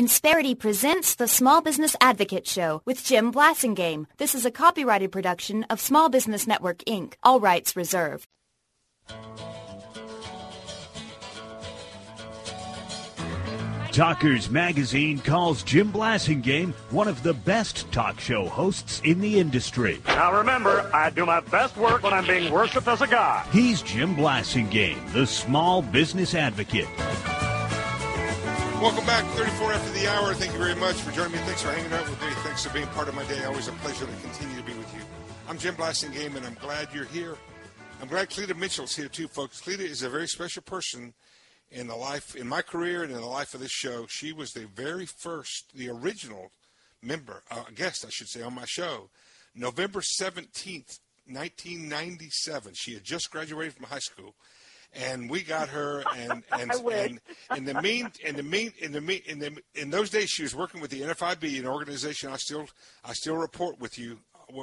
Insperity presents the Small Business Advocate Show with Jim Blasingame. This is a copyrighted production of Small Business Network, Inc. All rights reserved. Talkers Magazine calls Jim Blasingame one of the best talk show hosts in the industry. Now remember, I do my best work when I'm being worshipped as a god. He's Jim Blasingame, the Small Business Advocate. Welcome back, 34 after the hour. Thank you very much for joining me. Thanks for hanging out with me. Thanks for being part of my day. Always a pleasure to continue to be with you. I'm Jim Blasingame, and I'm glad you're here. I'm glad Cleta Mitchell's here, too, folks. Cleta is a very special person in my career and in the life of this show. She was the very first, the original member, guest, I should say, on my show. November 17th, 1997. She had just graduated from high school. And we got her, and in those days she was working with the NFIB, an organization I still report with you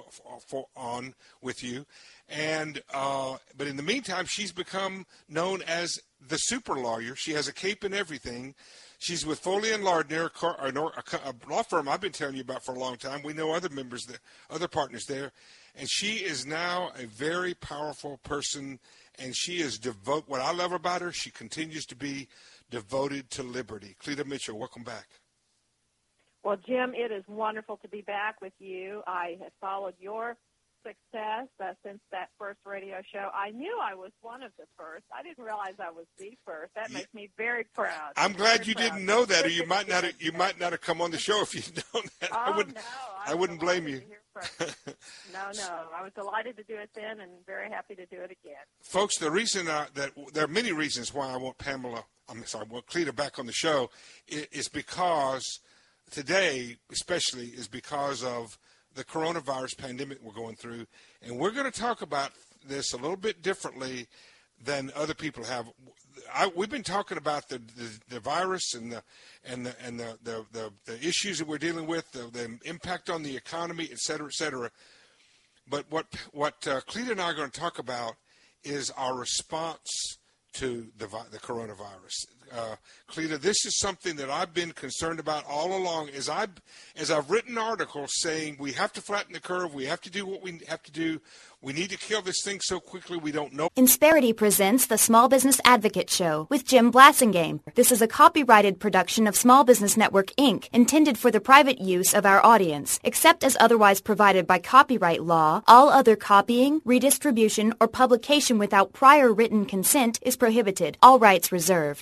with you, and but in the meantime she's become known as the super lawyer. She has a cape and everything. She's with Foley and Lardner, a law firm I've been telling you about for a long time. We know other members, other partners there, and she is now a very powerful person. And she is devoted. What I love about her, she continues to be devoted to liberty. Cleta Mitchell, welcome back. Well, Jim, it is wonderful to be back with you. I have followed your success since that first radio show. I knew I was one of the first. I didn't realize I was the first. That makes me very proud. I'm glad you didn't know that, or you might not have come on the show if you'd known that. I wouldn't blame you. No. I was delighted to do it then and very happy to do it again. Folks, the reason that there are many reasons why I want Cleta back on the show is because today, especially, is because of the coronavirus pandemic we're going through. And we're going to talk about this a little bit differently than other people have. We've been talking about the virus and the issues that we're dealing with, the impact on the economy, et cetera, et cetera. But what Cleta and I are going to talk about is our response to the coronavirus. Cleta, this is something that I've been concerned about all along. As I've written articles saying we have to flatten the curve, we have to do what we have to do. We need to kill this thing so quickly we don't know. Insperity presents the Small Business Advocate Show with Jim Blasingame. This is a copyrighted production of Small Business Network, Inc., intended for the private use of our audience. Except as otherwise provided by copyright law, all other copying, redistribution, or publication without prior written consent is prohibited. All rights reserved.